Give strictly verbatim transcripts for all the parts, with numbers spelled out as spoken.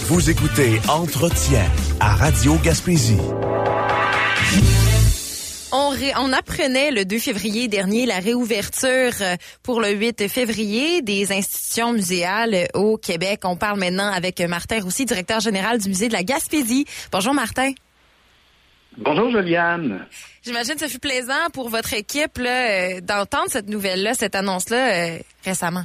Vous écoutez Entretien à Radio Gaspésie. On, ré, on apprenait le deux février dernier la réouverture pour le huit février des institutions muséales au Québec. On parle maintenant avec Martin Roussy, directeur général du musée de la Gaspésie. Bonjour Martin. Bonjour Juliane. J'imagine que ça fut plaisant pour votre équipe là, d'entendre cette nouvelle-là, cette annonce-là euh, récemment.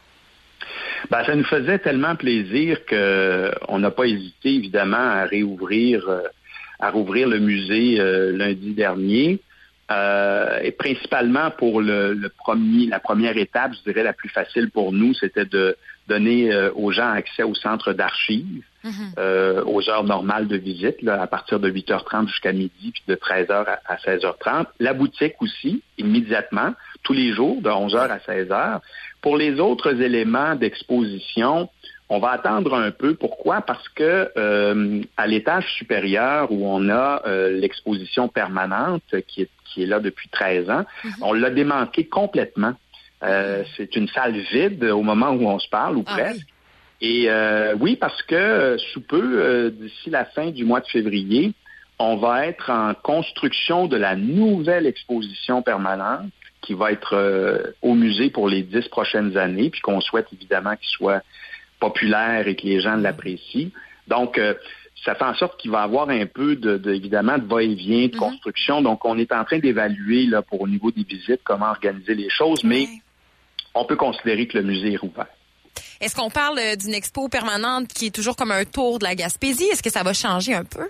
Ben, ça nous faisait tellement plaisir qu'on n'a pas hésité évidemment à réouvrir, euh, à rouvrir le musée euh, lundi dernier. Euh, et principalement pour le, le premier, la première étape, je dirais la plus facile pour nous, c'était de donner euh, aux gens accès au centre d'archives, mm-hmm. euh, aux heures normales de visite, là, à partir de huit heures trente jusqu'à midi, puis de treize heures à, à seize heures trente. La boutique aussi, immédiatement, tous les jours, de onze heures à seize heures. Pour les autres éléments d'exposition, on va attendre un peu. Pourquoi? Parce que euh, à l'étage supérieur où on a euh, l'exposition permanente qui est, qui est là depuis treize ans, mm-hmm. on l'a démantelé complètement. Euh, mm-hmm. C'est une salle vide au moment où on se parle, ou ah, presque. Oui. Et euh, oui, parce que euh, sous peu, euh, d'ici la fin du mois de février, on va être en construction de la nouvelle exposition permanente qui va être euh, au musée pour les dix prochaines années, puis qu'on souhaite évidemment qu'il soit populaire et que les gens l'apprécient. Donc, euh, ça fait en sorte qu'il va y avoir un peu, de, de évidemment, de va-et-vient, de mm-hmm. construction. Donc, on est en train d'évaluer, là, pour au niveau des visites, comment organiser les choses, mais ouais. on peut considérer que le musée est rouvert. Est-ce qu'on parle d'une expo permanente qui est toujours comme un tour de la Gaspésie? Est-ce que ça va changer un peu?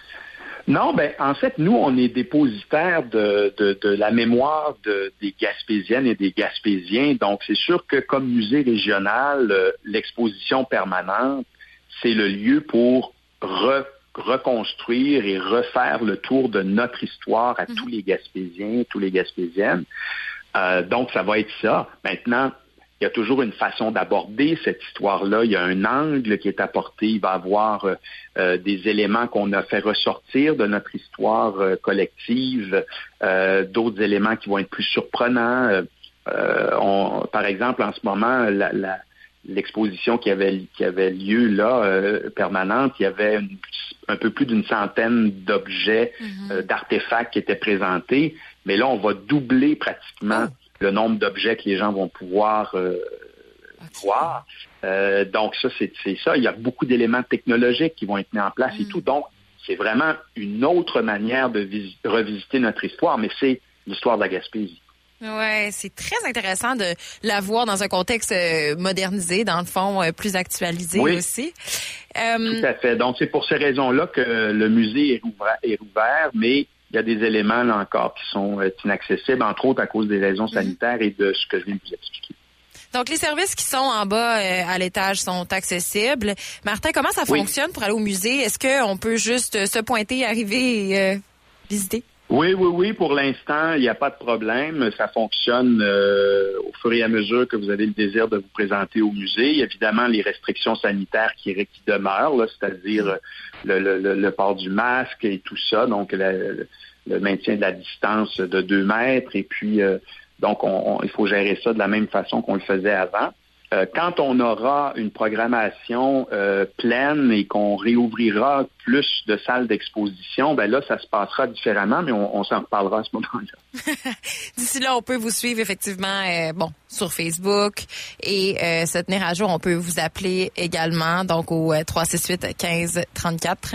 Non, ben en fait, nous, on est dépositaire de, de, de la mémoire de, des Gaspésiennes et des Gaspésiens. Donc, c'est sûr que comme musée régional, euh, l'exposition permanente, c'est le lieu pour re, reconstruire et refaire le tour de notre histoire à mm-hmm. tous les Gaspésiens, tous les Gaspésiennes. Euh, donc, ça va être ça. Maintenant, il y a toujours une façon d'aborder cette histoire-là. Il y a un angle qui est apporté. Il va y avoir euh, des éléments qu'on a fait ressortir de notre histoire euh, collective, euh, d'autres éléments qui vont être plus surprenants. Euh, on, par exemple, en ce moment, la, la, l'exposition qui avait, qui avait lieu là, euh, permanente, il y avait une, un peu plus d'une centaine d'objets, mm-hmm. euh, d'artefacts qui étaient présentés. Mais là, on va doubler pratiquement oh. le nombre d'objets que les gens vont pouvoir euh, okay. voir. Euh, donc ça, c'est, c'est ça. Il y a beaucoup d'éléments technologiques qui vont être mis en place mm. et tout. Donc, c'est vraiment une autre manière de vis- revisiter notre histoire, mais c'est l'histoire de la Gaspésie. Ouais, c'est très intéressant de la voir dans un contexte euh, modernisé, dans le fond, euh, plus actualisé oui. aussi. Euh, Tout à fait. Donc, c'est pour ces raisons-là que le musée est rouvert, est rouvert mais il y a des éléments, là encore, qui sont euh, inaccessibles, entre autres à cause des raisons sanitaires et de ce que je viens de vous expliquer. Donc, les services qui sont en bas euh, à l'étage sont accessibles. Martin, comment ça oui. fonctionne pour aller au musée? Est-ce qu'on peut juste se pointer, arriver et euh, visiter? Oui, oui, oui. Pour l'instant, il n'y a pas de problème. Ça fonctionne euh, au fur et à mesure que vous avez le désir de vous présenter au musée. Il y a évidemment les restrictions sanitaires qui, qui demeurent, là, c'est-à-dire le, le, le port du masque et tout ça, donc la, le, le maintien de la distance de deux mètres. Et puis, euh, donc, on, on, il faut gérer ça de la même façon qu'on le faisait avant. Euh, quand on aura une programmation euh, pleine et qu'on réouvrira plus de salles d'exposition, ben là, ça se passera différemment, mais on, on s'en reparlera à ce moment-là. D'ici là, on peut vous suivre effectivement euh, bon sur Facebook et euh, se tenir à jour. On peut vous appeler également, donc au euh, trois six huit quinze trente-quatre.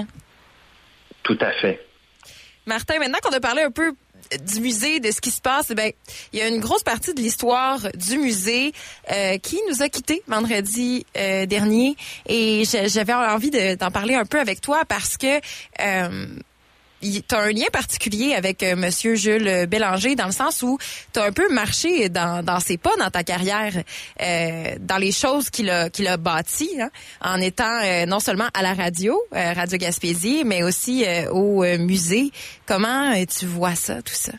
Tout à fait. Martin, maintenant qu'on a parlé un peu du musée, de ce qui se passe, ben il y a une grosse partie de l'histoire du musée euh, qui nous a quittés vendredi euh, dernier et j'avais envie de, d'en parler un peu avec toi parce que euh, tu as un lien particulier avec euh, Monsieur Jules Bélanger dans le sens où tu as un peu marché dans, dans ses pas dans ta carrière, euh, dans les choses qu'il a, qu'il a bâties, hein, en étant euh, non seulement à la radio, euh, Radio Gaspésie, mais aussi euh, au euh, musée. Comment euh, tu vois ça, tout ça?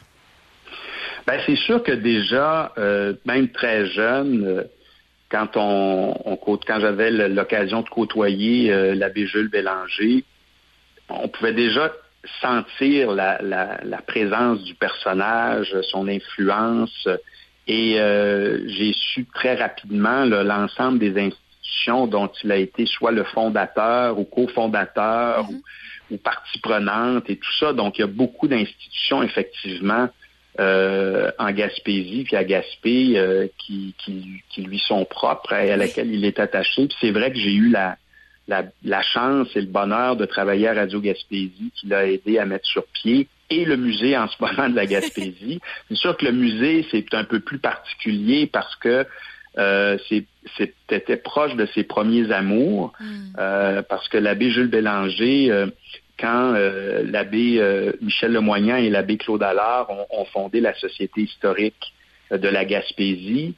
Ben c'est sûr que déjà, euh, même très jeune, euh, quand on, on quand j'avais l'occasion de côtoyer euh, l'abbé Jules Bélanger, on pouvait déjà sentir la, la, la présence du personnage, son influence, et euh, j'ai su très rapidement là, l'ensemble des institutions institutions dont il a été soit le fondateur ou cofondateur mm-hmm. ou, ou partie prenante et tout ça. Donc, il y a beaucoup d'institutions, effectivement, euh, en Gaspésie puis à Gaspé euh, qui, qui, qui lui sont propres et à laquelle il est attaché. Puis c'est vrai que j'ai eu la, la, la chance et le bonheur de travailler à Radio Gaspésie qui l'a aidé à mettre sur pied et le musée en ce moment de la Gaspésie. C'est sûr que le musée, c'est un peu plus particulier parce que euh, c'est, c'était proche de ses premiers amours, mm. euh, parce que l'abbé Jules Bélanger, euh, quand euh, l'abbé euh, Michel Lemoignan et l'abbé Claude Allard ont, ont fondé la Société historique de la Gaspésie,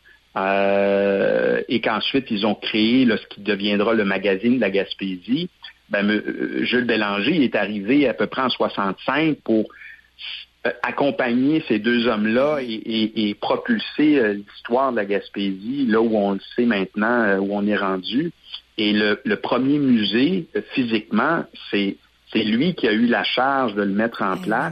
euh, et qu'ensuite ils ont créé là, ce qui deviendra le magazine de la Gaspésie, ben, euh, Jules Bélanger est arrivé à peu près en soixante-cinq pour euh, accompagner ces deux hommes-là et, et, et propulser euh, l'histoire de la Gaspésie, là où on le sait maintenant, euh, où on est rendu. Et le, le premier musée, euh, physiquement, c'est, c'est lui qui a eu la charge de le mettre en place.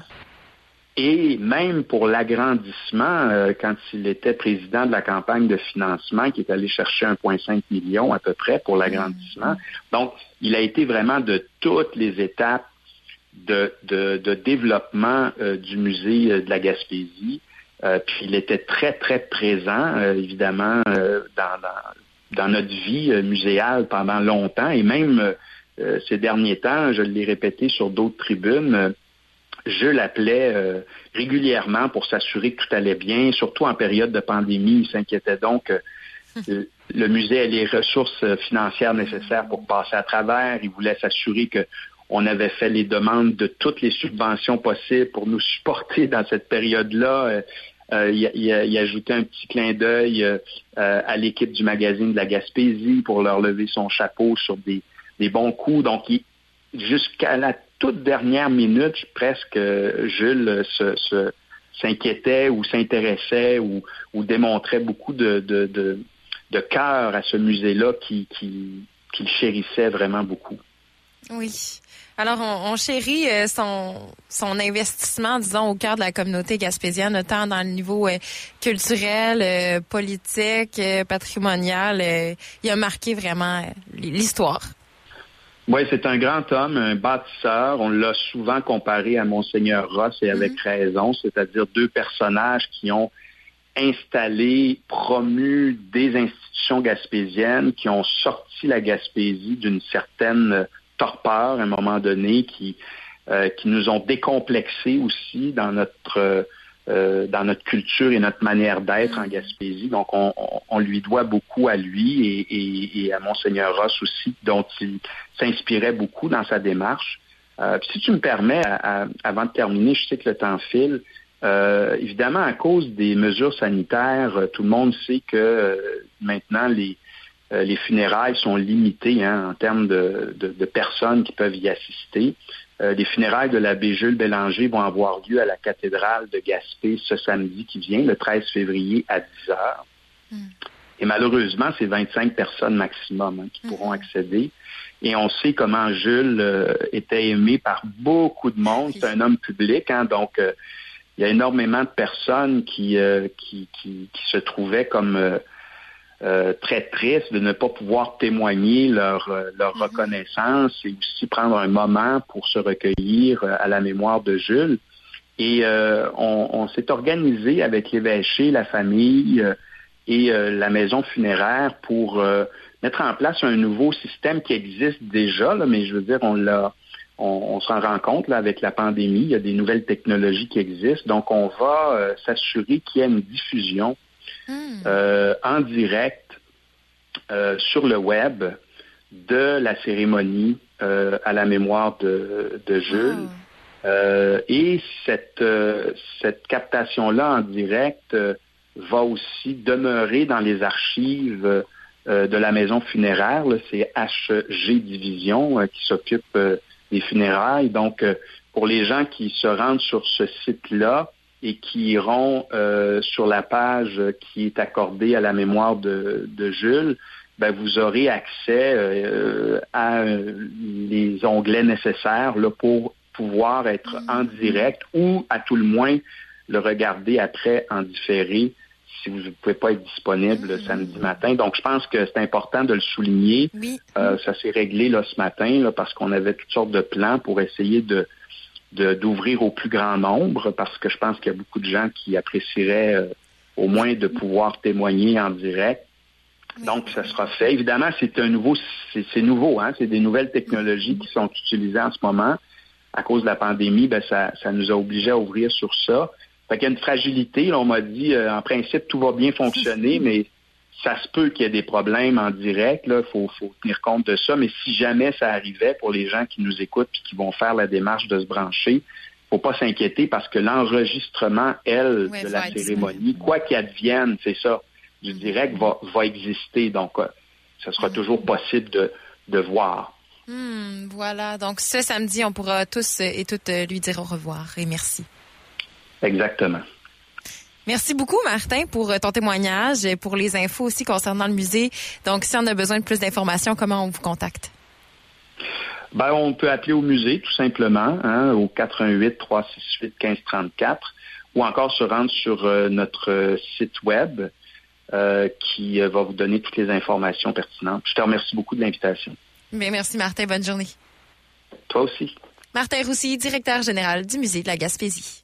Et même pour l'agrandissement, euh, quand il était président de la campagne de financement, qui est allé chercher un virgule cinq million à peu près pour l'agrandissement. Donc, il a été vraiment de toutes les étapes de, de, de développement euh, du musée euh, de la Gaspésie. Euh, puis il était très, très présent, euh, évidemment, euh, dans, dans, dans notre vie euh, muséale pendant longtemps. Et même euh, ces derniers temps, je l'ai répété sur d'autres tribunes, euh, je l'appelais euh, régulièrement pour s'assurer que tout allait bien, surtout en période de pandémie. Il s'inquiétait donc que euh, le musée ait les ressources financières nécessaires pour passer à travers. Il voulait s'assurer que on avait fait les demandes de toutes les subventions possibles pour nous supporter dans cette période-là. Euh, euh, il, il, il ajoutait un petit clin d'œil euh, à l'équipe du magazine de la Gaspésie pour leur lever son chapeau sur des, des bons coups. Donc, il, jusqu'à la toute dernière minute, presque, Jules se, se, s'inquiétait ou s'intéressait ou, ou démontrait beaucoup de, de, de, de cœur à ce musée-là qui, qui, qu'il chérissait vraiment beaucoup. Oui. Alors, on, on chérit euh, son, son investissement, disons, au cœur de la communauté gaspésienne, autant dans le niveau euh, culturel, euh, politique, euh, patrimonial. Euh, il a marqué vraiment euh, l'histoire. Oui, c'est un grand homme, un bâtisseur. On l'a souvent comparé à Monseigneur Ross et avec mm-hmm. raison, c'est-à-dire deux personnages qui ont installé, promu des institutions gaspésiennes, qui ont sorti la Gaspésie d'une certaine torpeur à un moment donné, qui, euh, qui nous ont décomplexés aussi dans notre euh, dans notre culture et notre manière d'être en Gaspésie. Donc, on, on, on lui doit beaucoup à lui et, et, et à Monseigneur Ross aussi, dont il s'inspirait beaucoup dans sa démarche. Euh, puis si tu me permets, à, à, avant de terminer, je sais que le temps file, euh, évidemment, à cause des mesures sanitaires, tout le monde sait que euh, maintenant, les, euh, les funérailles sont limitées hein, en termes de, de, de personnes qui peuvent y assister. Euh, les funérailles de l'abbé Jules Bélanger vont avoir lieu à la cathédrale de Gaspé ce samedi qui vient, le treize février à dix heures. Mm. Et malheureusement, c'est vingt-cinq personnes maximum hein, qui mm. pourront accéder. Et on sait comment Jules euh, était aimé par beaucoup de monde. C'est un homme public, hein, donc euh, il y a énormément de personnes qui, euh, qui, qui, qui se trouvaient comme euh, euh, très tristes de ne pas pouvoir témoigner leur, euh, leur mm-hmm. reconnaissance et aussi prendre un moment pour se recueillir euh, à la mémoire de Jules. Et euh, on, on s'est organisé avec l'évêché, la famille euh, et euh, la maison funéraire pour euh, mettre en place un nouveau système qui existe déjà, là, mais je veux dire, on l'a, on, on s'en rend compte là, avec la pandémie, il y a des nouvelles technologies qui existent, donc on va euh, s'assurer qu'il y ait une diffusion mm. euh, en direct euh, sur le web de la cérémonie euh, à la mémoire de, de Jules. Oh. Euh, et cette, euh, cette captation-là en direct euh, va aussi demeurer dans les archives euh, de la maison funéraire. Là, c'est H G Division euh, qui s'occupe euh, des funérailles. Donc, euh, pour les gens qui se rendent sur ce site-là et qui iront euh, sur la page qui est accordée à la mémoire de, de Jules, ben, vous aurez accès euh, à les onglets nécessaires là, pour pouvoir être en direct ou, à tout le moins, le regarder après en différé si vous ne pouvez pas être disponible le samedi matin. Donc, je pense que c'est important de le souligner. Oui. Euh, ça s'est réglé là ce matin là, parce qu'on avait toutes sortes de plans pour essayer de, de d'ouvrir au plus grand nombre, parce que je pense qu'il y a beaucoup de gens qui apprécieraient euh, au moins de pouvoir témoigner en direct. Donc, ça sera fait. Évidemment, c'est un nouveau, c'est, c'est nouveau, hein. C'est des nouvelles technologies qui sont utilisées en ce moment. À cause de la pandémie, ben ça, ça nous a obligés à ouvrir sur ça. Fait qu'il y a une fragilité. Là, on m'a dit, euh, en principe, tout va bien fonctionner, mais ça se peut qu'il y ait des problèmes en direct. Il faut, faut tenir compte de ça. Mais si jamais ça arrivait pour les gens qui nous écoutent et qui vont faire la démarche de se brancher, faut pas s'inquiéter parce que l'enregistrement, elle, ouais, de la cérémonie, quoi qu'il advienne, c'est ça, du direct va, va exister. Donc, euh, ça sera mmh. toujours possible de, de voir. Mmh, voilà. Donc, ce samedi, on pourra tous et toutes lui dire au revoir et merci. Exactement. Merci beaucoup, Martin, pour ton témoignage et pour les infos aussi concernant le musée. Donc, si on a besoin de plus d'informations, comment on vous contacte? Ben, on peut appeler au musée, tout simplement, hein, au quatre un huit, trois six huit, un cinq trois quatre, ou encore se rendre sur euh, notre euh, site web euh, qui euh, va vous donner toutes les informations pertinentes. Je te remercie beaucoup de l'invitation. Bien, merci, Martin. Bonne journée. Toi aussi. Martin Roussy, directeur général du Musée de la Gaspésie.